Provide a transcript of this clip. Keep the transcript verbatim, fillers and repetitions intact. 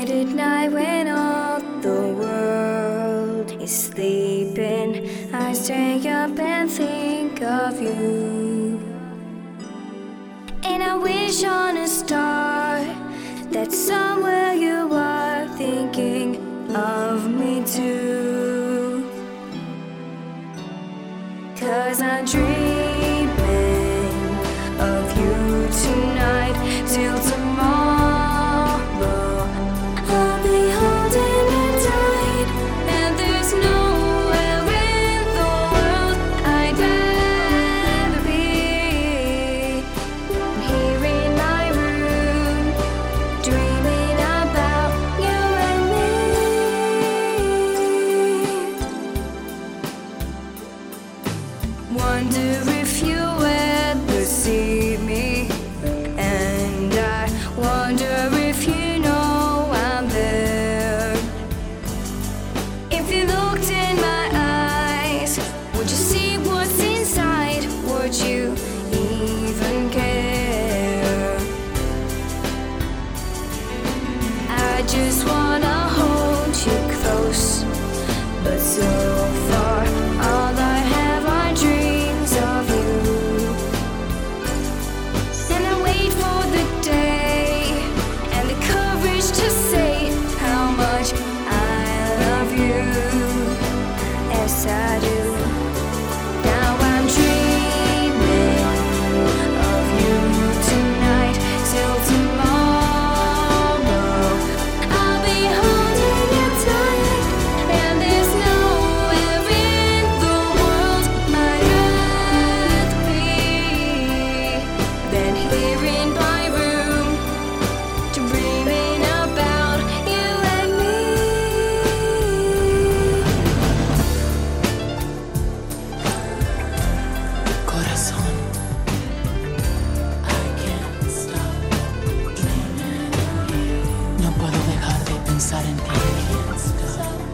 Late at night when all the world is sleeping, I stay up and think of you. And I wish on a star that somewhere you are thinking of me too. 'Cause I'm dreaming of you tonight till tomorrow. I'll be holding you tight, and there's nowhere in the world I'd rather be than here in my room, dreaming about you and me. Wonder if you ever see me, and I wonder if you know I'm there. If you looked in my eyes, would you see what's inside? Would you even care? I just wanna hold you close, but so far all I have are dreams of you. And I wait for the day and the courage to say how much I love you. Yes, I do. Now I'm dreaming of you tonight till tomorrow. I'll be holding you tight, and there's nowhere in the world I'd rather be than here in my room, dreaming about you and me. Corazón, I can't stop dreaming of you. No puedo dejar de pensar en ti. I can't stop